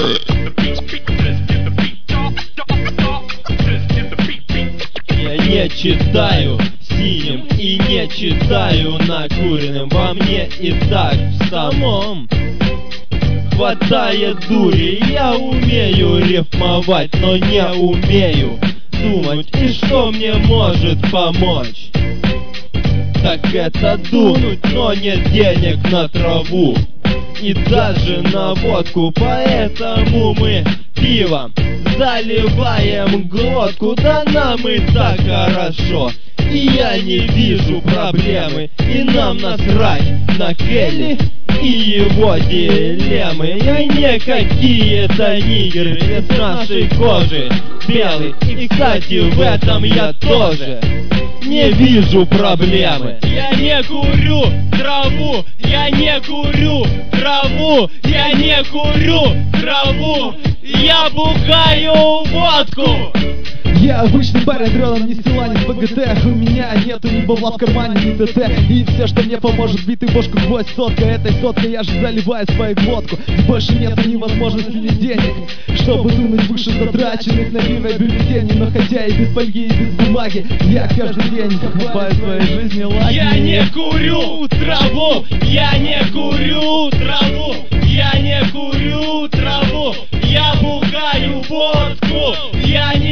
Я не читаю синим и не читаю накуренным. Во мне и так в самом хватает дури. Я умею рифмовать, но не умею думать. И что мне может помочь? Так это дунуть, но нет денег на траву и даже на водку. Поэтому мы пивом заливаем глотку. Да нам и так хорошо, и я не вижу проблемы. И нам насрать на Келли и его дилеммы. Я не какие-то нигеры из нашей кожи белый. И, кстати, в этом я тоже не вижу проблемы. Я не курю траву, я не курю траву, я не курю траву, я бухаю водку. Я обычный парень, дроном не силанец ПГТ. У меня нету ни бабла в кармане, ни ТТ. И все, что мне поможет, битый бошку гвоздь сотка. Этой соткой я же заливаю свою глотку. Больше нету ни возможности, ни денег, чтобы дунуть выше затраченных на пиво бюллетеней. Но хотя и без фольги, и без бумаги, я каждый день копаю в своей жизни лаги. Я не курю траву, я не курю траву, я не курю траву, я бухаю водку, я не